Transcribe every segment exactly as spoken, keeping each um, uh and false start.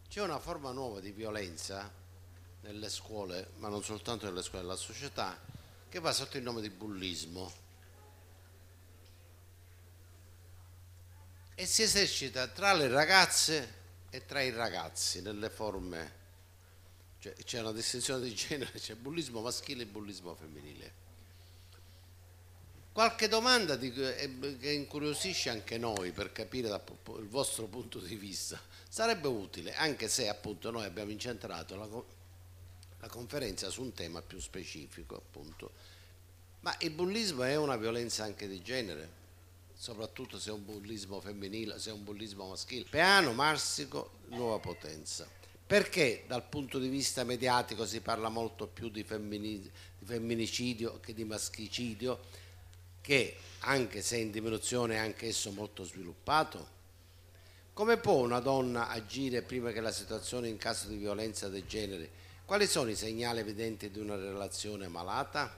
C'è una forma nuova di violenza nelle scuole, ma non soltanto nelle scuole, nella società, che va sotto il nome di bullismo e si esercita tra le ragazze e tra i ragazzi nelle forme, cioè c'è una distinzione di genere, c'è bullismo maschile e bullismo femminile. Qualche domanda di- eh, che incuriosisce anche noi per capire dal pu- il vostro punto di vista sarebbe utile, anche se appunto noi abbiamo incentrato la, co- la conferenza su un tema più specifico, appunto. Ma il bullismo è una violenza anche di genere, soprattutto se è un bullismo femminile, se è un bullismo maschile. Peano, Marsico, Nuova Potenza. Perché dal punto di vista mediatico si parla molto più di, femmini- di femminicidio che di maschicidio, che anche se in diminuzione è anche esso molto sviluppato? Come può una donna agire prima che la situazione in caso di violenza del genere? Quali sono i segnali evidenti di una relazione malata?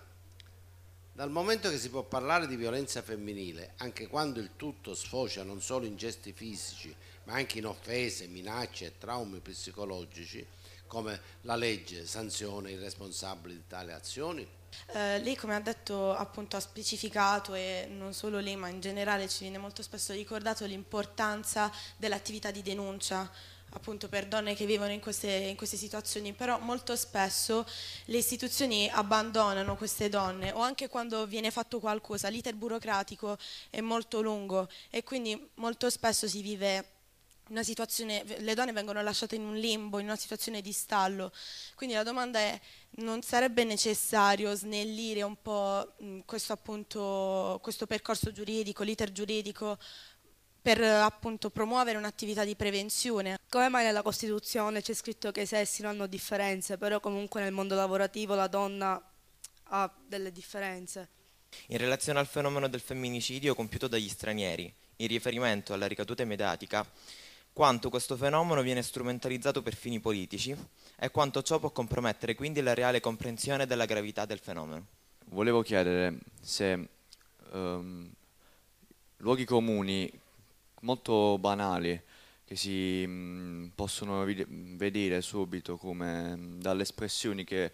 Dal momento che si può parlare di violenza femminile, anche quando il tutto sfocia non solo in gesti fisici, ma anche in offese, minacce e traumi psicologici, come la legge sanziona i responsabili di tali azioni? Eh, lei, come ha detto, appunto ha specificato, e non solo lei ma in generale ci viene molto spesso ricordato l'importanza dell'attività di denuncia appunto per donne che vivono in queste, in queste situazioni, però molto spesso le istituzioni abbandonano queste donne, o anche quando viene fatto qualcosa, l'iter burocratico è molto lungo e quindi molto spesso si vive una situazione, le donne vengono lasciate in un limbo, in una situazione di stallo. Quindi la domanda è: non sarebbe necessario snellire un po' mh, questo, appunto, questo percorso giuridico, l'iter giuridico, per appunto promuovere un'attività di prevenzione? Come mai nella Costituzione c'è scritto che i sessi non hanno differenze, però comunque nel mondo lavorativo la donna ha delle differenze? In relazione al fenomeno del femminicidio compiuto dagli stranieri, in riferimento alla ricaduta mediatica, quanto questo fenomeno viene strumentalizzato per fini politici e quanto ciò può compromettere quindi la reale comprensione della gravità del fenomeno. Volevo chiedere se ehm, luoghi comuni molto banali che si mh, possono vide- vedere subito come mh, dalle espressioni che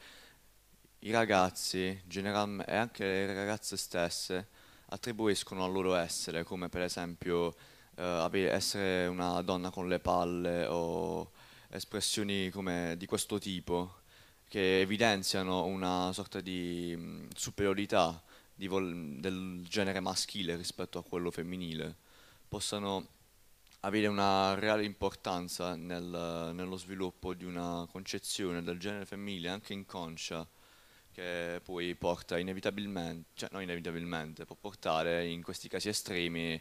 i ragazzi generalmente e anche le ragazze stesse attribuiscono al loro essere, come per esempio eh, ave- essere una donna con le palle o espressioni come di questo tipo che evidenziano una sorta di mh, superiorità di vol- del genere maschile rispetto a quello femminile, possano avere una reale importanza nel- nello sviluppo di una concezione del genere femminile anche inconscia, che poi porta inevitabilmente, cioè non inevitabilmente, può portare in questi casi estremi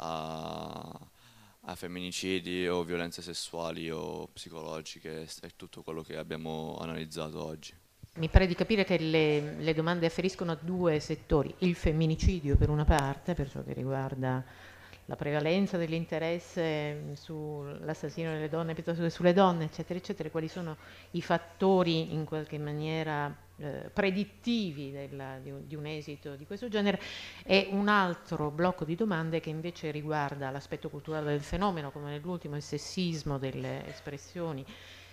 a, a femminicidi o violenze sessuali o psicologiche e tutto quello che abbiamo analizzato oggi. Mi pare di capire che le, le domande afferiscono a due settori: il femminicidio per una parte, per ciò che riguarda la prevalenza dell'interesse sull'assassino delle donne piuttosto che sulle donne, eccetera, eccetera, quali sono i fattori in qualche maniera eh, predittivi della, di, un, di un esito di questo genere, e un altro blocco di domande che invece riguarda l'aspetto culturale del fenomeno, come nell'ultimo il sessismo delle espressioni,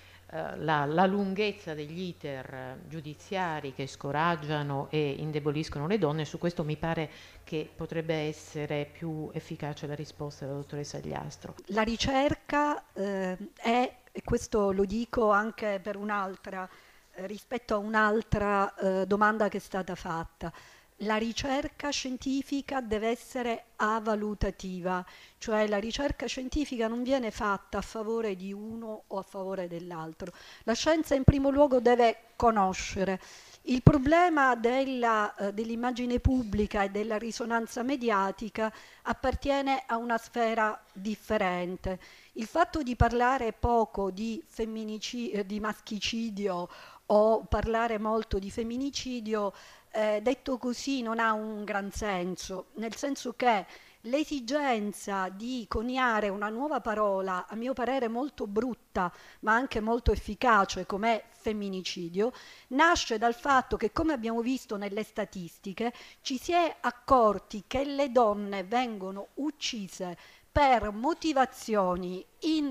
La, la lunghezza degli iter giudiziari che scoraggiano e indeboliscono le donne. Su questo mi pare che potrebbe essere più efficace la risposta della dottoressa Agliastro. La ricerca eh, è, e questo lo dico anche per un'altra, eh, rispetto a un'altra eh, domanda che è stata fatta, la ricerca scientifica deve essere avalutativa, cioè la ricerca scientifica non viene fatta a favore di uno o a favore dell'altro. La scienza in primo luogo deve conoscere. Il problema della, eh, dell'immagine pubblica e della risonanza mediatica appartiene a una sfera differente. Il fatto di parlare poco di, femminicidio, di maschicidio o parlare molto di femminicidio, eh, detto così, non ha un gran senso, nel senso che l'esigenza di coniare una nuova parola, a mio parere molto brutta, ma anche molto efficace, come femminicidio, nasce dal fatto che, come abbiamo visto nelle statistiche, ci si è accorti che le donne vengono uccise per motivazioni in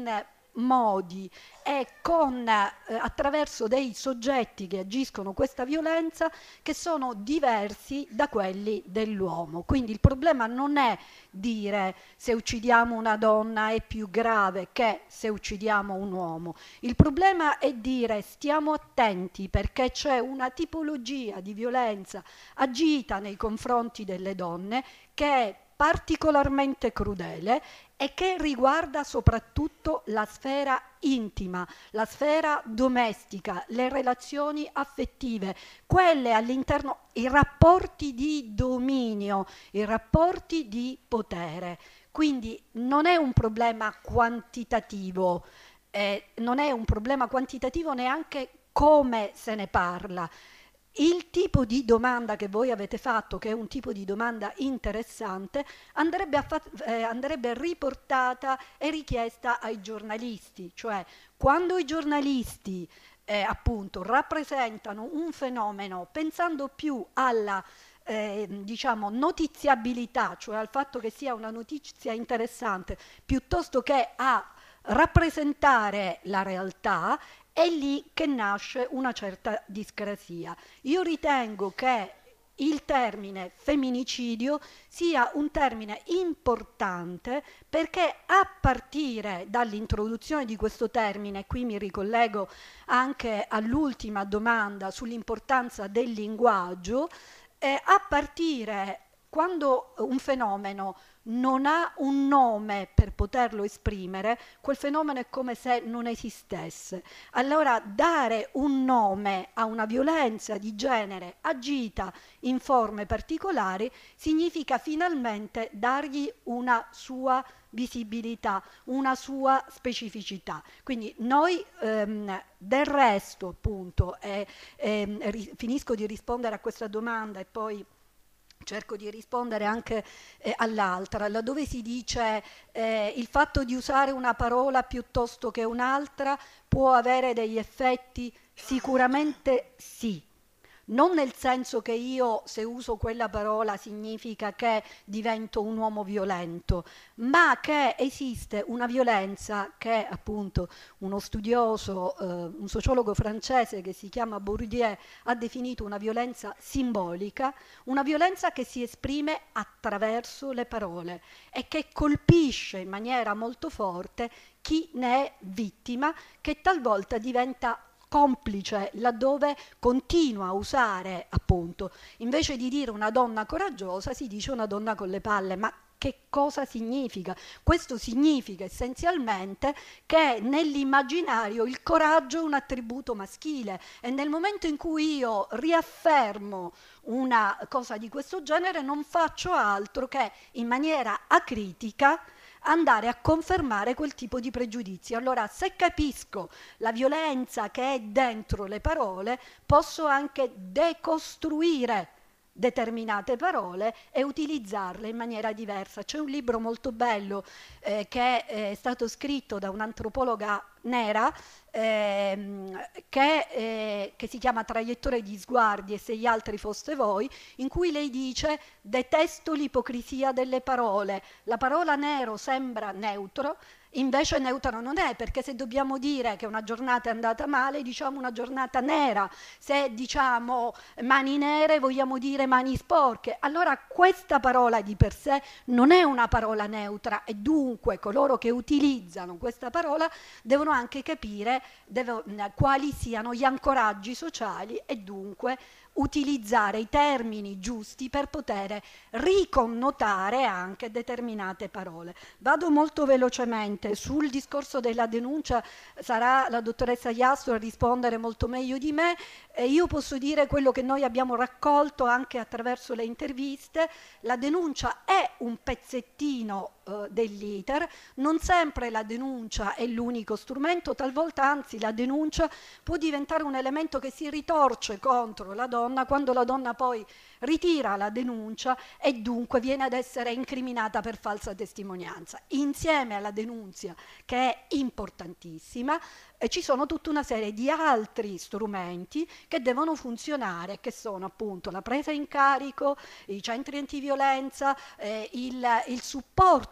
modi e con, eh, attraverso dei soggetti che agiscono questa violenza che sono diversi da quelli dell'uomo. Quindi il problema non è dire se uccidiamo una donna è più grave che se uccidiamo un uomo. Il problema è dire stiamo attenti perché c'è una tipologia di violenza agita nei confronti delle donne che è particolarmente crudele e che riguarda soprattutto la sfera intima, la sfera domestica, le relazioni affettive, quelle all'interno, i rapporti di dominio, i rapporti di potere. Quindi non è un problema quantitativo, eh, non è un problema quantitativo neanche come se ne parla. Il tipo di domanda che voi avete fatto, che è un tipo di domanda interessante, andrebbe, a fa- eh, andrebbe riportata e richiesta ai giornalisti, cioè quando i giornalisti eh, appunto rappresentano un fenomeno pensando più alla eh, diciamo notiziabilità, cioè al fatto che sia una notizia interessante, piuttosto che a rappresentare la realtà, è lì che nasce una certa discrasia. Io ritengo che il termine femminicidio sia un termine importante perché a partire dall'introduzione di questo termine, qui mi ricollego anche all'ultima domanda sull'importanza del linguaggio, eh, a partire quando un fenomeno non ha un nome per poterlo esprimere, quel fenomeno è come se non esistesse. Allora dare un nome a una violenza di genere agita in forme particolari significa finalmente dargli una sua visibilità, una sua specificità. Quindi noi ehm, del resto, appunto, eh, ehm, ri- finisco di rispondere a questa domanda e poi cerco di rispondere anche eh, all'altra, laddove si dice eh, il fatto di usare una parola piuttosto che un'altra può avere degli effetti, sicuramente sì. Non nel senso che io se uso quella parola significa che divento un uomo violento, ma che esiste una violenza che appunto uno studioso, eh, un sociologo francese che si chiama Bourdieu ha definito una violenza simbolica, una violenza che si esprime attraverso le parole e che colpisce in maniera molto forte chi ne è vittima, che talvolta diventa complice laddove continua a usare, appunto, invece di dire una donna coraggiosa si dice una donna con le palle. Ma che cosa significa? Questo significa essenzialmente che nell'immaginario il coraggio è un attributo maschile e nel momento in cui io riaffermo una cosa di questo genere non faccio altro che in maniera acritica andare a confermare quel tipo di pregiudizio. Allora, se capisco la violenza che è dentro le parole, posso anche decostruire determinate parole e utilizzarle in maniera diversa. C'è un libro molto bello eh, che è stato scritto da un'antropologa nera ehm, che, eh, che si chiama Traiettoria di sguardi e se gli altri foste voi, in cui lei dice: detesto l'ipocrisia delle parole, la parola nero sembra neutro, invece neutro non è, perché se dobbiamo dire che una giornata è andata male diciamo una giornata nera, se diciamo mani nere vogliamo dire mani sporche. Allora questa parola di per sé non è una parola neutra e dunque coloro che utilizzano questa parola devono anche capire devo, quali siano gli ancoraggi sociali e dunque utilizzare i termini giusti per poter riconnotare anche determinate parole. Vado molto velocemente sul discorso della denuncia, sarà la dottoressa Iasso a rispondere molto meglio di me, e io posso dire quello che noi abbiamo raccolto anche attraverso le interviste. La denuncia è un pezzettino eh, dell'iter, non sempre la denuncia è l'unico strumento, talvolta anzi la denuncia può diventare un elemento che si ritorce contro la donna quando la donna poi ritira la denuncia e dunque viene ad essere incriminata per falsa testimonianza. Insieme alla denuncia, che è importantissima, e ci sono tutta una serie di altri strumenti che devono funzionare, che sono appunto la presa in carico, i centri antiviolenza, eh, il, il supporto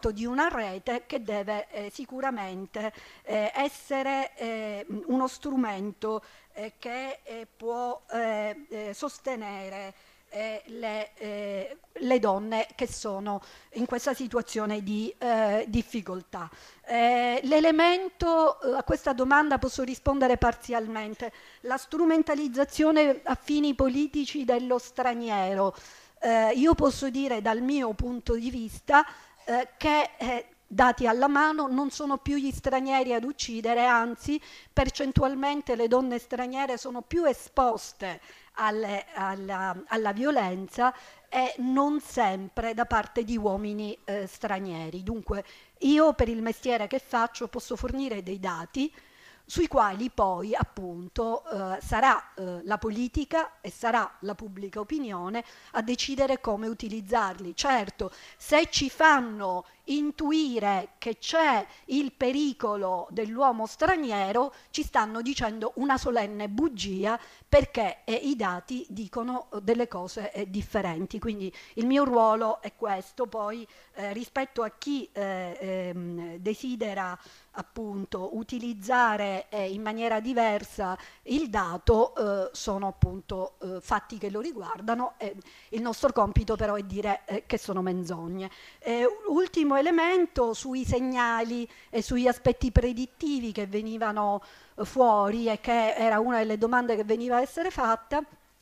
frutto di una rete che deve eh, sicuramente eh, essere eh, uno strumento eh, che eh, può eh, eh, sostenere eh, le, eh, le donne che sono in questa situazione di eh, difficoltà. Eh, l'elemento, eh, a questa domanda posso rispondere parzialmente, la strumentalizzazione a fini politici dello straniero. Eh, io posso dire dal mio punto di vista eh, che eh, dati alla mano non sono più gli stranieri ad uccidere, anzi percentualmente le donne straniere sono più esposte alle, alla, alla violenza e non sempre da parte di uomini eh, stranieri. Dunque io per il mestiere che faccio posso fornire dei dati sui quali poi appunto eh, sarà eh, la politica e sarà la pubblica opinione a decidere come utilizzarli. Certo, se ci fanno intuire che c'è il pericolo dell'uomo straniero, ci stanno dicendo una solenne bugia, perché eh, i dati dicono delle cose eh, differenti. Quindi il mio ruolo è questo. Poi eh, rispetto a chi eh, ehm, desidera appunto utilizzare eh, in maniera diversa il dato, eh, sono appunto eh, fatti che lo riguardano, e il nostro compito però è dire eh, che sono menzogne. Eh, ultimo elemento sui segnali e sugli aspetti predittivi che venivano eh, fuori e che era una delle domande che veniva a essere fatta.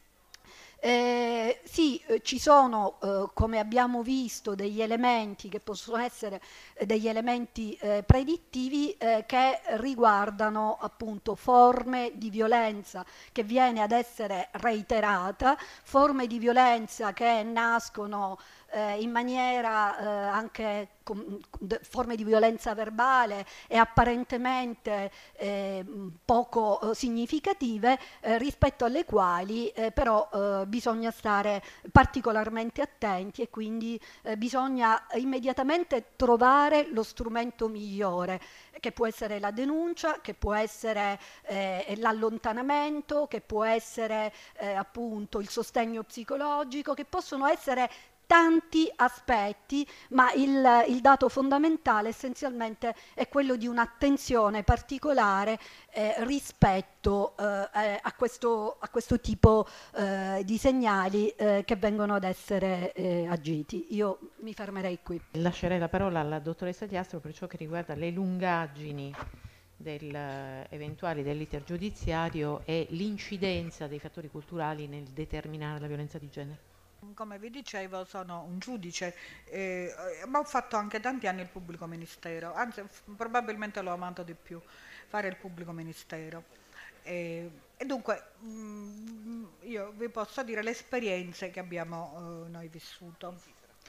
Eh, sì, eh, ci sono, eh, come abbiamo visto, degli elementi che possono essere eh, degli elementi eh, predittivi eh, che riguardano appunto forme di violenza che viene ad essere reiterata, forme di violenza che nascono eh, in maniera eh, anche com- de- forme di violenza verbale e apparentemente eh, poco eh, significative, eh, rispetto alle quali eh, però eh, bisogna stare particolarmente attenti, e quindi eh, bisogna immediatamente trovare lo strumento migliore, che può essere la denuncia, che può essere eh, l'allontanamento, che può essere eh, appunto il sostegno psicologico, che possono essere tanti aspetti, ma il, il dato fondamentale essenzialmente è quello di un'attenzione particolare eh, rispetto eh, a, questo, a questo tipo eh, di segnali eh, che vengono ad essere eh, agiti. Io mi fermerei qui. Lascerei la parola alla dottoressa Diastro per ciò che riguarda le lungaggini del, eh, eventuali dell'iter giudiziario e l'incidenza dei fattori culturali nel determinare la violenza di genere. Come vi dicevo, sono un giudice, eh, ma ho fatto anche tanti anni il pubblico ministero, anzi f- probabilmente l'ho amato di più fare il pubblico ministero. Eh, e dunque mh, io vi posso dire le esperienze che abbiamo eh, noi vissuto.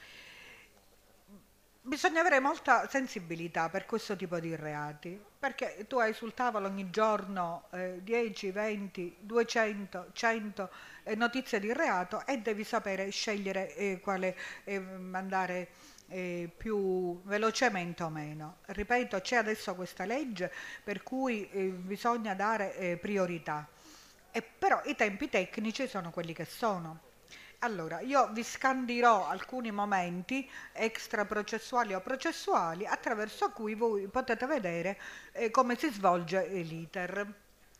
Bisogna avere molta sensibilità per questo tipo di reati, perché tu hai sul tavolo ogni giorno eh, dieci, venti, duecento, cento eh, notizie di reato e devi sapere scegliere eh, quale eh, andare eh, più velocemente o meno. Ripeto, c'è adesso questa legge per cui eh, bisogna dare eh, priorità, e però i tempi tecnici sono quelli che sono. Allora, io vi scandirò alcuni momenti extraprocessuali o processuali attraverso cui voi potete vedere eh, come si svolge l'iter.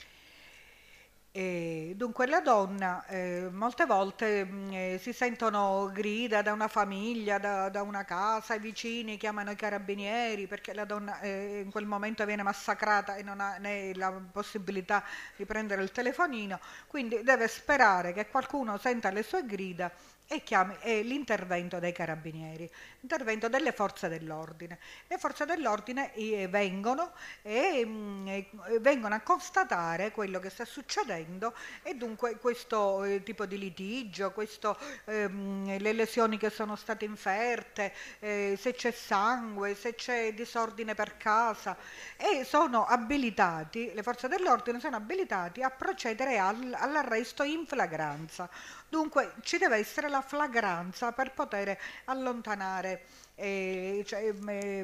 E dunque la donna eh, molte volte mh, eh, si sentono grida da una famiglia, da, da una casa, i vicini chiamano i carabinieri perché la donna eh, in quel momento viene massacrata e non ha né la possibilità di prendere il telefonino, quindi deve sperare che qualcuno senta le sue grida e chiami eh, l'intervento dei carabinieri, l'intervento delle forze dell'ordine. Le forze dell'ordine eh, vengono e mh, eh, vengono a constatare quello che sta succedendo, e dunque questo eh, tipo di litigio, questo, ehm, le lesioni che sono state inferte, eh, se c'è sangue, se c'è disordine per casa, e sono abilitati, le forze dell'ordine sono abilitati a procedere al, all'arresto in flagranza. Dunque ci deve essere la flagranza per poter allontanare eh, cioè, eh,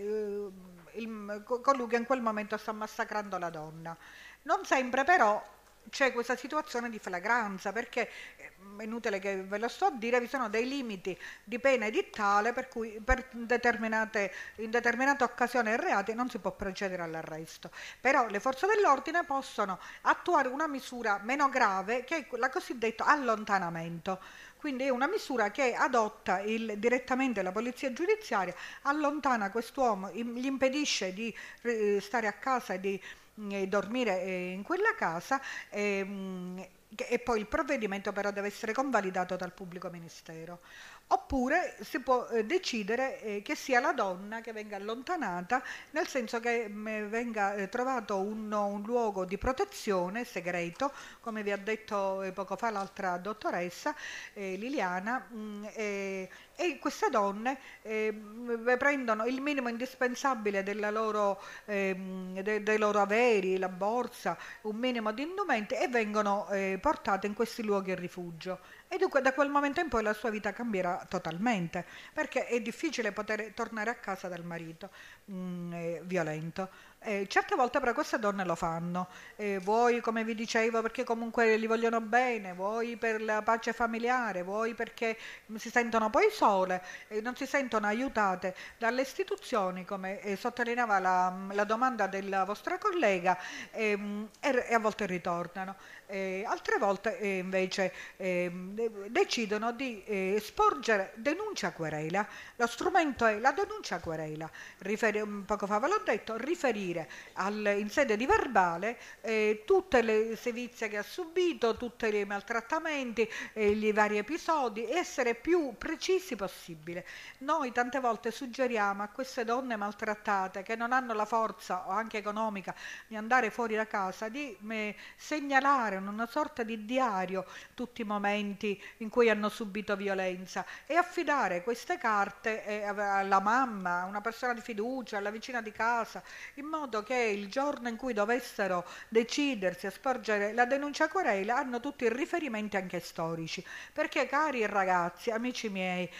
il, colui che in quel momento sta massacrando la donna. Non sempre però c'è questa situazione di flagranza, perché è inutile che ve lo sto a dire, vi sono dei limiti di pena edittale per cui per determinate, in determinate occasioni e reati non si può procedere all'arresto. Però le forze dell'ordine possono attuare una misura meno grave, che è la cosiddetta allontanamento. Quindi è una misura che adotta il, direttamente la polizia giudiziaria, allontana quest'uomo, gli impedisce di eh, stare a casa e di eh, dormire eh, in quella casa eh, e poi il provvedimento però deve essere convalidato dal pubblico ministero. Oppure si può eh, decidere eh, che sia la donna che venga allontanata, nel senso che mh, venga eh, trovato un, un luogo di protezione segreto, come vi ha detto eh, poco fa l'altra dottoressa eh, Liliana, mh, eh, e queste donne eh, mh, prendono il minimo indispensabile della loro, eh, de, dei loro averi, la borsa, un minimo di indumenti e vengono eh, portate in questi luoghi di rifugio. E dunque da quel momento in poi la sua vita cambierà totalmente, perché è difficile poter tornare a casa dal marito mh, eh, violento. Eh, certe volte però queste donne lo fanno, eh, vuoi come vi dicevo perché comunque li vogliono bene, vuoi per la pace familiare, vuoi perché si sentono poi sole e non si sentono aiutate dalle istituzioni, come eh, sottolineava la, la domanda della vostra collega, ehm, e, e a volte ritornano. Eh, altre volte eh, invece eh, decidono di eh, sporgere denuncia querela. Lo strumento è la denuncia querela. Riferi, poco fa ve l'ho detto, riferire al, in sede di verbale eh, tutte le sevizie che ha subito, tutti i maltrattamenti, eh, i vari episodi, e essere più precisi possibile. Noi tante volte suggeriamo a queste donne maltrattate che non hanno la forza o anche economica di andare fuori da casa di eh, segnalare una sorta di diario tutti i momenti in cui hanno subito violenza e affidare queste carte eh, alla mamma, a una persona di fiducia, alla vicina di casa, in modo che il giorno in cui dovessero decidersi a sporgere la denuncia querela hanno tutti i riferimenti anche storici. Perché, cari ragazzi, amici miei,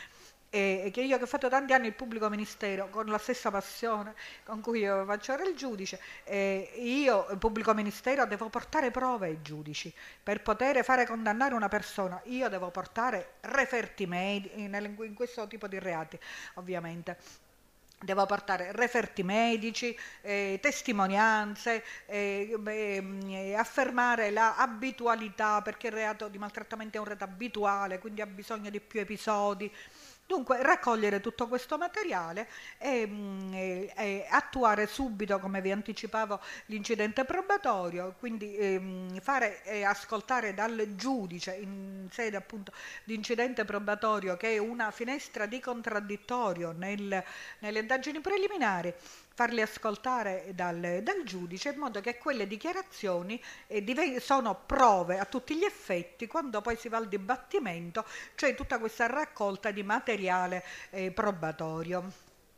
e che io che ho fatto tanti anni il pubblico ministero con la stessa passione con cui io faccio ora il giudice, eh, io il pubblico ministero devo portare prove ai giudici per poter fare condannare una persona. Io devo portare referti medici in, in questo tipo di reati, ovviamente devo portare referti medici, eh, testimonianze, eh, eh, affermare la abitualità, perché il reato di maltrattamento è un reato abituale, quindi ha bisogno di più episodi. Dunque raccogliere tutto questo materiale e, mh, e, e attuare subito, come vi anticipavo, l'incidente probatorio, quindi ehm, fare eh, ascoltare dal giudice in sede appunto di incidente probatorio, che è una finestra di contraddittorio nel, nelle indagini preliminari, farli ascoltare dal, dal giudice, in modo che quelle dichiarazioni eh, diven- sono prove a tutti gli effetti quando poi si va al dibattimento, cioè tutta questa raccolta di materiale eh, probatorio.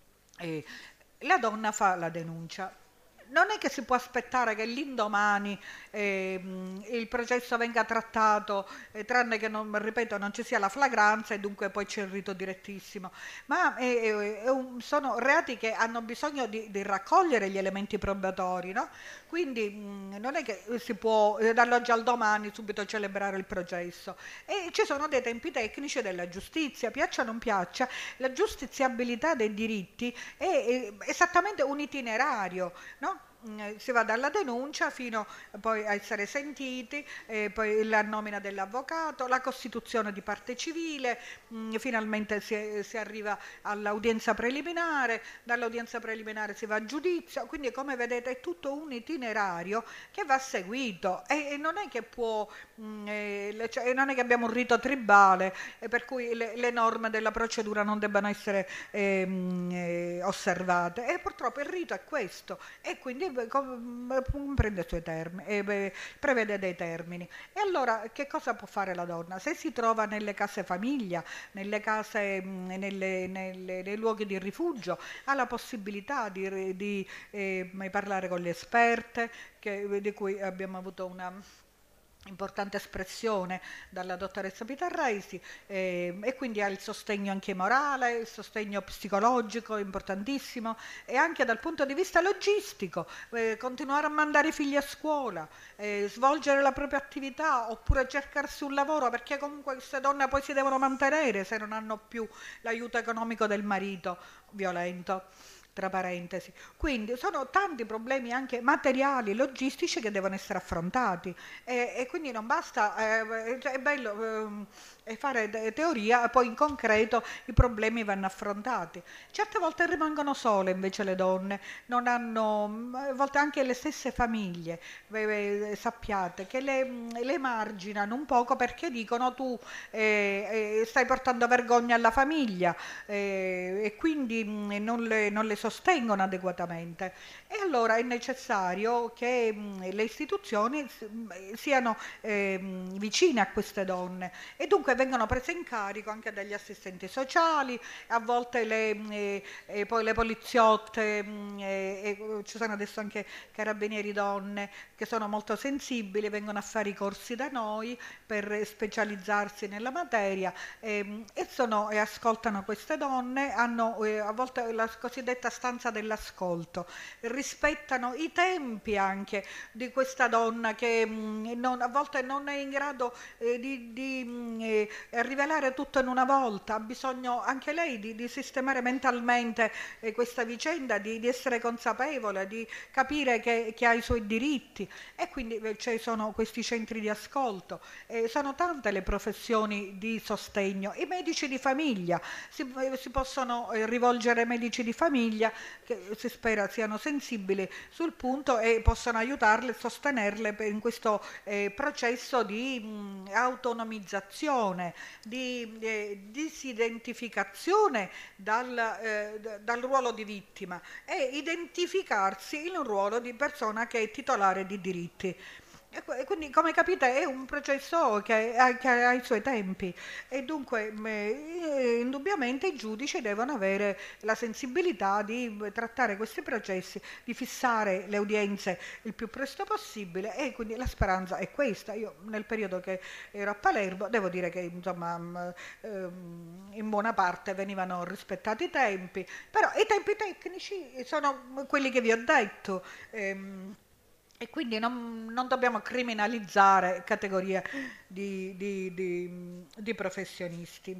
Eh, la donna fa la denuncia. Non è che si può aspettare che l'indomani eh, il processo venga trattato, eh, tranne che, non, ripeto, non ci sia la flagranza e dunque poi c'è il rito direttissimo, ma eh, eh, sono reati che hanno bisogno di, di raccogliere gli elementi probatori, no? Quindi mh, non è che si può eh, dall'oggi al domani subito celebrare il processo, e ci sono dei tempi tecnici della giustizia, piaccia o non piaccia, la giustiziabilità dei diritti è, è esattamente un itinerario, no? Si va dalla denuncia fino poi a essere sentiti, eh, poi la nomina dell'avvocato, la costituzione di parte civile, mh, finalmente si, si arriva all'udienza preliminare, dall'udienza preliminare si va a giudizio, quindi come vedete è tutto un itinerario che va seguito, e, e non è che può, mh, eh, cioè, non è che abbiamo un rito tribale eh, per cui le, le norme della procedura non debbano essere eh, mh, eh, osservate, e purtroppo il rito è questo, e quindi prende i suoi termini, eh, prevede dei termini. E allora che cosa può fare la donna? Se si trova nelle case famiglia, nelle case, nelle, nelle, nei luoghi di rifugio, ha la possibilità di, di eh, parlare con le esperte, che, di cui abbiamo avuto una importante espressione dalla dottoressa Pitarresi, eh, e quindi ha il sostegno anche morale, il sostegno psicologico importantissimo, e anche dal punto di vista logistico, eh, continuare a mandare i figli a scuola, eh, svolgere la propria attività oppure cercarsi un lavoro, perché comunque queste donne poi si devono mantenere se non hanno più l'aiuto economico del marito violento, tra parentesi. Quindi sono tanti problemi anche materiali, logistici che devono essere affrontati, e, e quindi non basta, eh, è bello eh, fare de- teoria, poi in concreto i problemi vanno affrontati. Certe volte rimangono sole invece le donne, non hanno, a volte anche le stesse famiglie, eh, sappiate, che le, le marginano un poco perché dicono tu eh, eh, stai portando vergogna alla famiglia, eh, e quindi mh, non le, non le sostengono adeguatamente, e allora è necessario che mh, le istituzioni mh, siano eh, vicine a queste donne, e dunque vengono prese in carico anche dagli assistenti sociali, a volte le, eh, eh, poi le poliziotte, mh, eh, eh, ci sono adesso anche carabinieri donne che sono molto sensibili, vengono a fare i corsi da noi per specializzarsi nella materia, eh, e, sono, e ascoltano queste donne, hanno eh, a volte la cosiddetta stanza dell'ascolto, rispettano i tempi anche di questa donna che mh, non, a volte non è in grado eh, di, di mh, eh, rivelare tutto in una volta, ha bisogno anche lei di, di sistemare mentalmente eh, questa vicenda, di, di essere consapevole, di capire che, che ha i suoi diritti, e quindi eh, ci sono questi centri di ascolto, eh, sono tante le professioni di sostegno, i medici di famiglia, si, eh, si possono eh, rivolgere ai medici di famiglia che si spera siano sensibili sul punto e possano aiutarle e sostenerle in questo eh, processo di mh, autonomizzazione, di eh, disidentificazione dal, eh, d- dal ruolo di vittima e identificarsi in un ruolo di persona che è titolare di diritti. E quindi, come capite, è un processo che ha, che ha i suoi tempi, e dunque eh, indubbiamente i giudici devono avere la sensibilità di trattare questi processi, di fissare le udienze il più presto possibile, e quindi la speranza è questa. Io nel periodo che ero a Palermo devo dire che insomma ehm, in buona parte venivano rispettati i tempi, però i tempi tecnici sono quelli che vi ho detto. Ehm, E quindi non, non dobbiamo criminalizzare categorie di, di, di, di professionisti.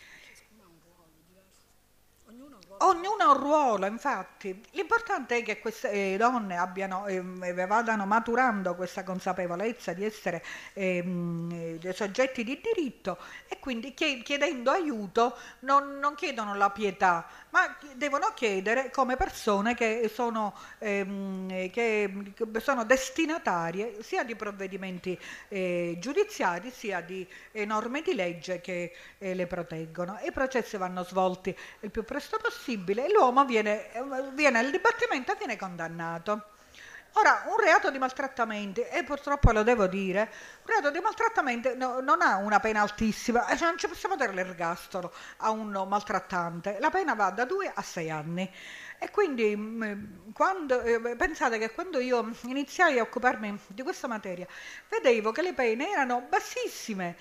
Ognuno ha un ruolo, infatti. L'importante è che queste donne abbiano, eh, vadano maturando questa consapevolezza di essere eh, dei soggetti di diritto, e quindi chiedendo aiuto non, non chiedono la pietà, ma devono chiedere come persone che sono, ehm, che sono destinatarie sia di provvedimenti eh, giudiziari sia di eh, norme di legge che eh, le proteggono. I processi vanno svolti il più presto possibile. L'uomo viene, viene al dibattimento e viene condannato. Ora, un reato di maltrattamenti, e purtroppo lo devo dire, un reato di maltrattamenti no, non ha una pena altissima, cioè non ci possiamo dare l'ergastolo a un maltrattante, la pena va da due a sei anni. E quindi quando, eh, pensate che quando io iniziai a occuparmi di questa materia, vedevo che le pene erano bassissime,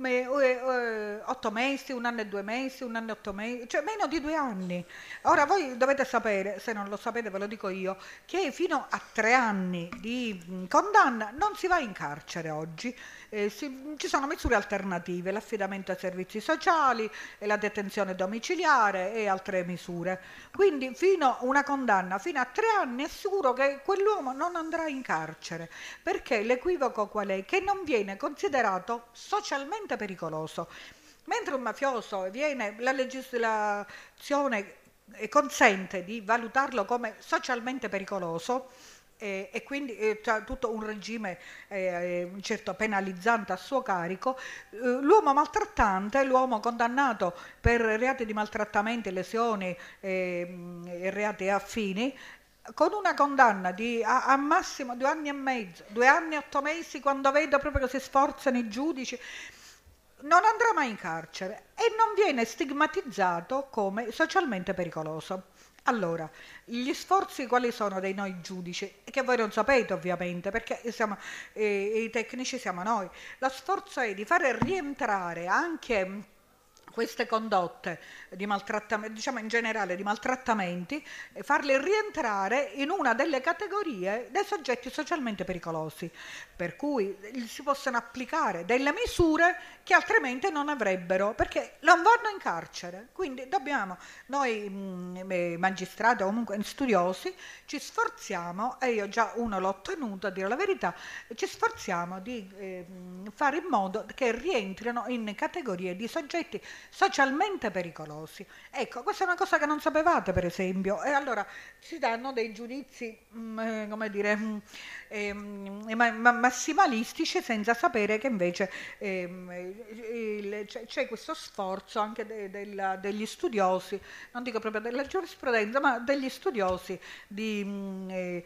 otto mesi, un anno e due mesi, un anno e otto mesi, cioè meno di due anni. Ora voi dovete sapere, se non lo sapete ve lo dico io, che fino a tre anni di condanna non si va in carcere oggi, eh, si, ci sono misure alternative, l'affidamento ai servizi sociali, e la detenzione domiciliare e altre misure. Quindi fino a una condanna, fino a tre anni è sicuro che quell'uomo non andrà in carcere, perché l'equivoco qual è? Che non viene considerato socialmente pericoloso, mentre un mafioso viene, la legislazione consente di valutarlo come socialmente pericoloso, e, e quindi eh, c'è tutto un regime eh, certo penalizzante a suo carico. Eh, l'uomo maltrattante, l'uomo condannato per reati di maltrattamenti, lesioni eh, e reati affini, con una condanna di a, a massimo due anni e mezzo, due anni e otto mesi, quando vedo proprio che si sforzano i giudici, non andrà mai in carcere e non viene stigmatizzato come socialmente pericoloso. Allora, gli sforzi quali sono dei noi giudici? Che voi non sapete ovviamente, perché siamo, eh, i tecnici siamo noi. Lo sforzo è di fare rientrare anche queste condotte di maltrattamento, diciamo in generale di maltrattamenti, e farle rientrare in una delle categorie dei soggetti socialmente pericolosi, per cui si possono applicare delle misure che altrimenti non avrebbero, perché non vanno in carcere. Quindi dobbiamo, noi mh, magistrati o comunque studiosi, ci sforziamo, e io già uno l'ho ottenuto a dire la verità, ci sforziamo di eh, fare in modo che rientrino in categorie di soggetti socialmente pericolosi. Ecco, questa è una cosa che non sapevate, per esempio, e allora si danno dei giudizi, mh, come dire, mh, eh, massimalistici, senza sapere che invece eh, c'è, c'è questo sforzo anche de, de, degli studiosi, non dico proprio della giurisprudenza, ma degli studiosi di... Mh, eh,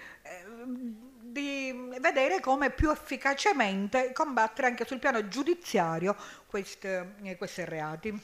di vedere come più efficacemente combattere anche sul piano giudiziario queste, eh, questi reati.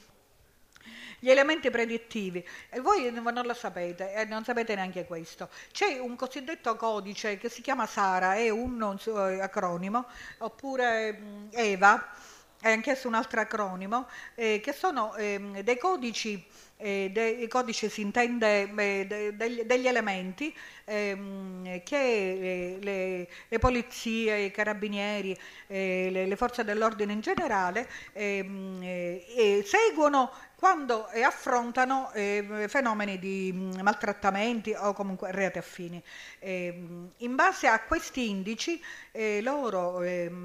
Gli elementi predittivi, e voi non lo sapete, e non sapete neanche questo. C'è un cosiddetto codice che si chiama SARA, è un, un acronimo, oppure EVA, è anch'esso un altro acronimo, eh, che sono eh, dei codici. Eh, dei codici si intende eh, de, degli, degli elementi ehm, che eh, le, le polizie, i carabinieri, eh, le, le forze dell'ordine in generale ehm, eh, seguono quando eh, affrontano eh, fenomeni di mh, maltrattamenti o comunque reati affini. Eh, in base a questi indici eh, loro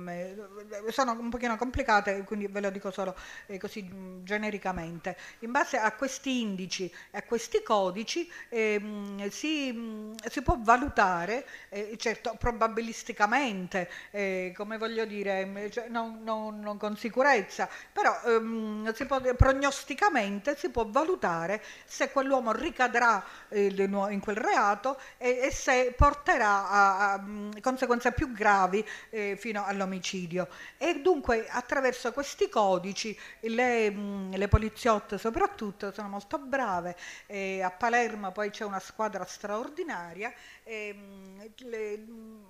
ehm, sono un pochino complicate, quindi ve lo dico solo eh, così mh, genericamente. In base a questi indici e a questi codici ehm, si, mh, si può valutare, eh, certo probabilisticamente, eh, come voglio dire, cioè, non, non, non con sicurezza, però ehm, si può prognosticare, si può valutare se quell'uomo ricadrà eh, in quel reato e, e se porterà a, a conseguenze più gravi eh, fino all'omicidio. E dunque attraverso questi codici le, le poliziotte soprattutto sono molto brave. Eh, a Palermo poi c'è una squadra straordinaria. Eh, le,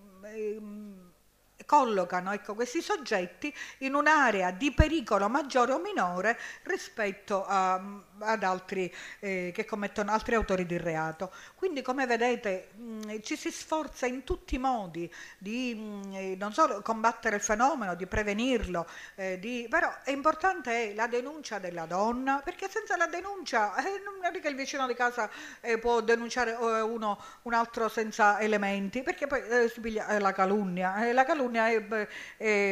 eh, collocano ecco, questi soggetti in un'area di pericolo maggiore o minore rispetto a, ad altri eh, che commettono altri autori di reato. Quindi come vedete mh, ci si sforza in tutti i modi di mh, non solo combattere il fenomeno, di prevenirlo, eh, di, però è importante è la denuncia della donna, perché senza la denuncia eh, non è che il vicino di casa eh, può denunciare eh, uno un altro senza elementi, perché poi eh, si piglia eh, la calunnia, eh, la calunnia È, è,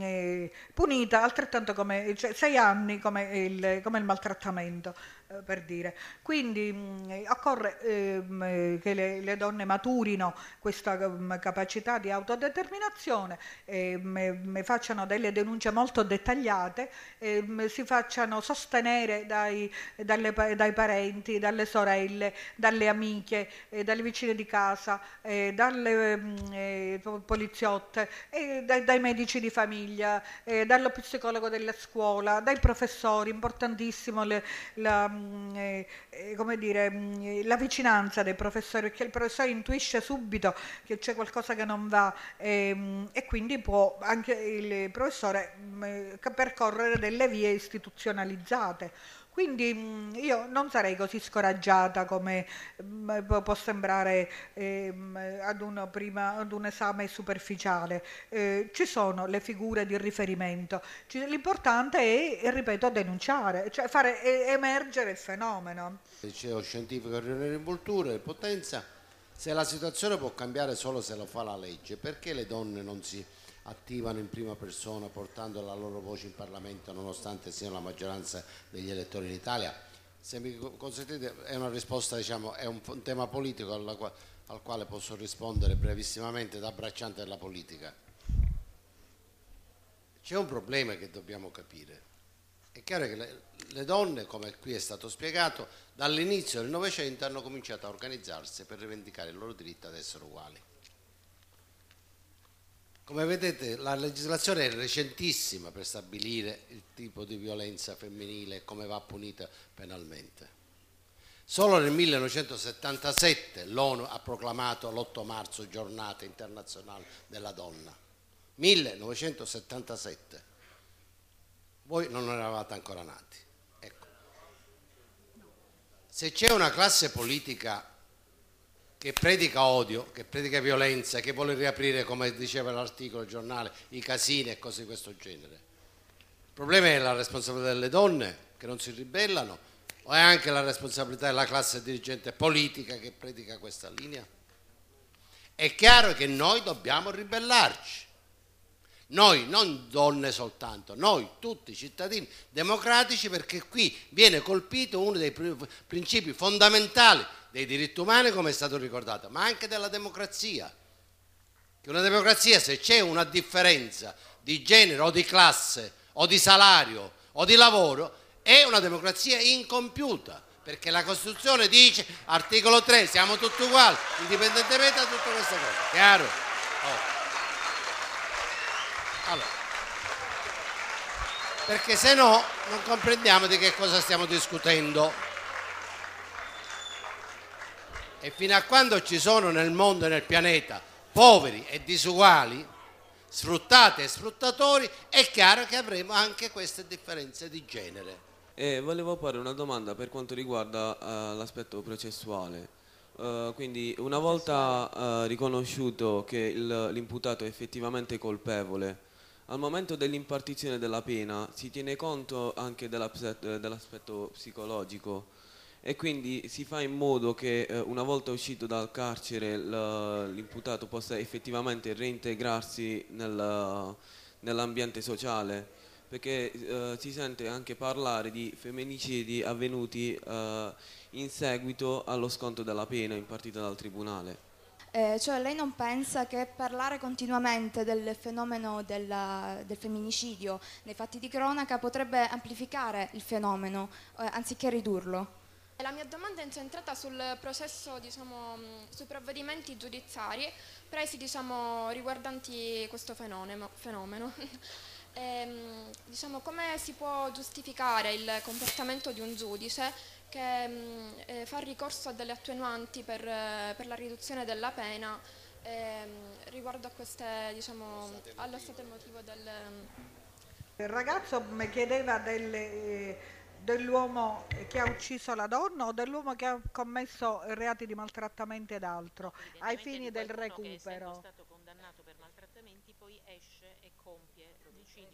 è punita altrettanto come cioè, sei anni come il, come il maltrattamento, eh, per dire. Quindi mh, occorre eh, che le, le donne maturino questa mh, capacità di autodeterminazione, eh, mh, facciano delle denunce molto dettagliate, eh, mh, si facciano sostenere dai, dalle, dai parenti, dalle sorelle, dalle amiche, eh, dalle vicine di casa, eh, dalle mh, eh, poliziotte, e dai, dai medici di famiglia, eh, dallo psicologo della scuola, dai professori, importantissimo le, la, eh, eh, come dire, la vicinanza dei professori, perché il professore intuisce subito che c'è qualcosa che non va ehm, e quindi può anche il professore mh, percorrere delle vie istituzionalizzate. Quindi io non sarei così scoraggiata come mh, può sembrare eh, ad, un prima, ad un esame superficiale. Eh, ci sono le figure di riferimento. Ci, l'importante è, ripeto, denunciare, cioè fare emergere il fenomeno. Liceo scientifico Riunione in Vulture, Potenza, se la situazione può cambiare solo se lo fa la legge, perché le donne non si attivano in prima persona portando la loro voce in Parlamento nonostante siano la maggioranza degli elettori in Italia? Se mi consentite è una risposta, diciamo, è un, un tema politico alla, al quale posso rispondere brevissimamente da bracciante della politica. C'è un problema che dobbiamo capire. È chiaro che le, le donne, come qui è stato spiegato, dall'inizio del Novecento hanno cominciato a organizzarsi per rivendicare il loro diritto ad essere uguali. Come vedete la legislazione è recentissima per stabilire il tipo di violenza femminile e come va punita penalmente. Solo nel millenovecentosettantasette l'ONU ha proclamato l'otto marzo giornata internazionale della donna. millenovecentosettantasette. Voi non eravate ancora nati. Ecco. Se c'è una classe politica che predica odio, che predica violenza, che vuole riaprire, come diceva l'articolo, il giornale, i casini e cose di questo genere, il problema è la responsabilità delle donne che non si ribellano, o è anche la responsabilità della classe dirigente politica che predica questa linea? È chiaro che noi dobbiamo ribellarci. Noi, non donne soltanto, noi tutti cittadini democratici, perché qui viene colpito uno dei principi fondamentali dei diritti umani, come è stato ricordato, ma anche della democrazia. Che una democrazia, se c'è una differenza di genere o di classe o di salario o di lavoro, è una democrazia incompiuta, perché la Costituzione dice, articolo tre, siamo tutti uguali, indipendentemente da tutte queste cose. Chiaro? Oh. Allora, perché se no non comprendiamo di che cosa stiamo discutendo. E fino a quando ci sono nel mondo e nel pianeta poveri e disuguali, sfruttati e sfruttatori, è chiaro che avremo anche queste differenze di genere. E volevo porre una domanda per quanto riguarda uh, l'aspetto processuale. Uh, quindi una volta uh, riconosciuto che il, l'imputato è effettivamente colpevole, al momento dell'impartizione della pena si tiene conto anche dell'aspetto psicologico e quindi si fa in modo che uh, una volta uscito dal carcere l'imputato possa effettivamente reintegrarsi nel, nell'ambiente sociale. Perché eh, si sente anche parlare di femminicidi avvenuti eh, in seguito allo sconto della pena impartita dal tribunale. Eh, cioè lei non pensa che parlare continuamente del fenomeno della, del femminicidio nei fatti di cronaca potrebbe amplificare il fenomeno eh, anziché ridurlo? La mia domanda è incentrata sul processo, diciamo, sui provvedimenti giudiziari presi, diciamo, riguardanti questo fenomeno. fenomeno. E, diciamo, come si può giustificare il comportamento di un giudice che eh, fa ricorso a delle attenuanti per, eh, per la riduzione della pena eh, riguardo a queste, diciamo, allo stato emotivo del... Il ragazzo mi chiedeva delle, dell'uomo che ha ucciso la donna o dell'uomo che ha commesso reati di maltrattamento ed altro, ai fini del recupero. Che è stato condannato per maltrattamenti poi esce e compie l'omicidio.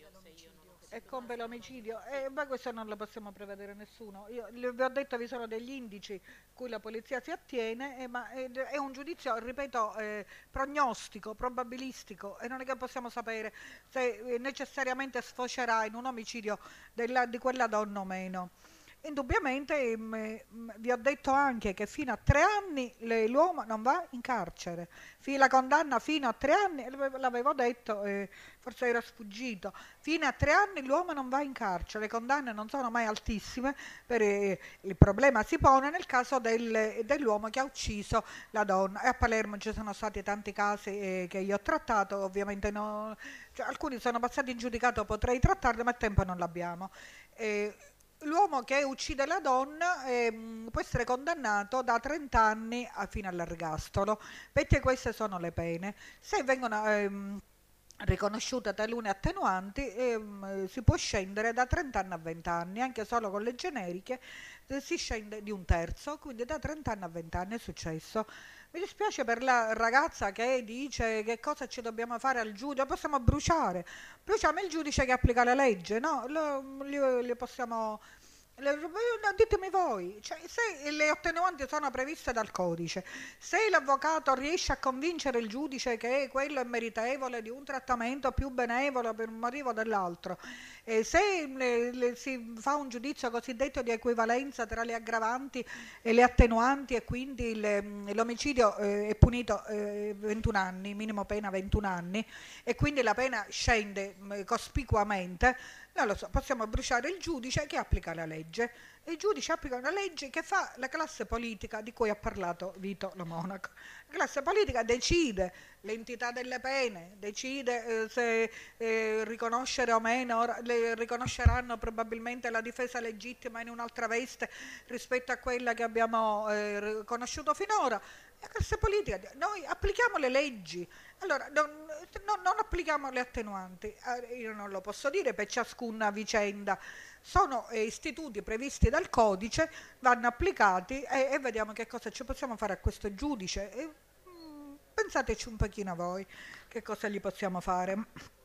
E compie l'omicidio, e beh, questo non lo possiamo prevedere nessuno. Io vi ho detto, vi sono degli indici cui la polizia si attiene, eh, ma è, è un giudizio, ripeto, eh, prognostico, probabilistico, e non è che possiamo sapere se eh, necessariamente sfocerà in un omicidio della, di quella donna o meno. Indubbiamente mh, vi ho detto anche che fino a tre anni le, l'uomo non va in carcere, la condanna fino a tre anni, l'avevo detto, eh, forse era sfuggito, fino a tre anni l'uomo non va in carcere, le condanne non sono mai altissime, per, eh, il problema si pone nel caso del, dell'uomo che ha ucciso la donna, e a Palermo ci sono stati tanti casi eh, che io ho trattato, ovviamente no, cioè, alcuni sono passati in giudicato, potrei trattarli ma tempo non l'abbiamo. Eh, L'uomo che uccide la donna eh, può essere condannato da trenta anni a, fino all'ergastolo, perché queste sono le pene. Se vengono ehm, riconosciute talune attenuanti, ehm, si può scendere da trenta anni a venti anni, anche solo con le generiche eh, si scende di un terzo, quindi da trenta anni a venti anni è successo. Mi dispiace per la ragazza che dice che cosa ci dobbiamo fare al giudice, possiamo bruciare, bruciamo il giudice che applica la legge, no? Lo, li, li possiamo... Le, no, ditemi voi, cioè, se le attenuanti sono previste dal codice, se l'avvocato riesce a convincere il giudice che quello è meritevole di un trattamento più benevolo per un motivo o dell'altro, e se le, le, si fa un giudizio cosiddetto di equivalenza tra le aggravanti e le attenuanti, e quindi le, l'omicidio eh, è punito eh, ventuno anni, minimo pena ventuno anni, e quindi la pena scende eh, cospicuamente, non lo so, possiamo bruciare il giudice che applica la legge. legge e i giudici applicano la legge che fa la classe politica di cui ha parlato Vito Lo Monaco. La classe politica decide l'entità delle pene, decide eh, se eh, riconoscere o meno, ora, le riconosceranno probabilmente la difesa legittima in un'altra veste rispetto a quella che abbiamo eh, conosciuto finora. La classe politica, noi applichiamo le leggi, allora non, non, non applichiamo le attenuanti, io non lo posso dire per ciascuna vicenda, sono eh, istituti previsti dal codice, vanno applicati e, e vediamo che cosa ci possiamo fare a questo giudice. E, mh, pensateci un pochino voi che cosa gli possiamo fare.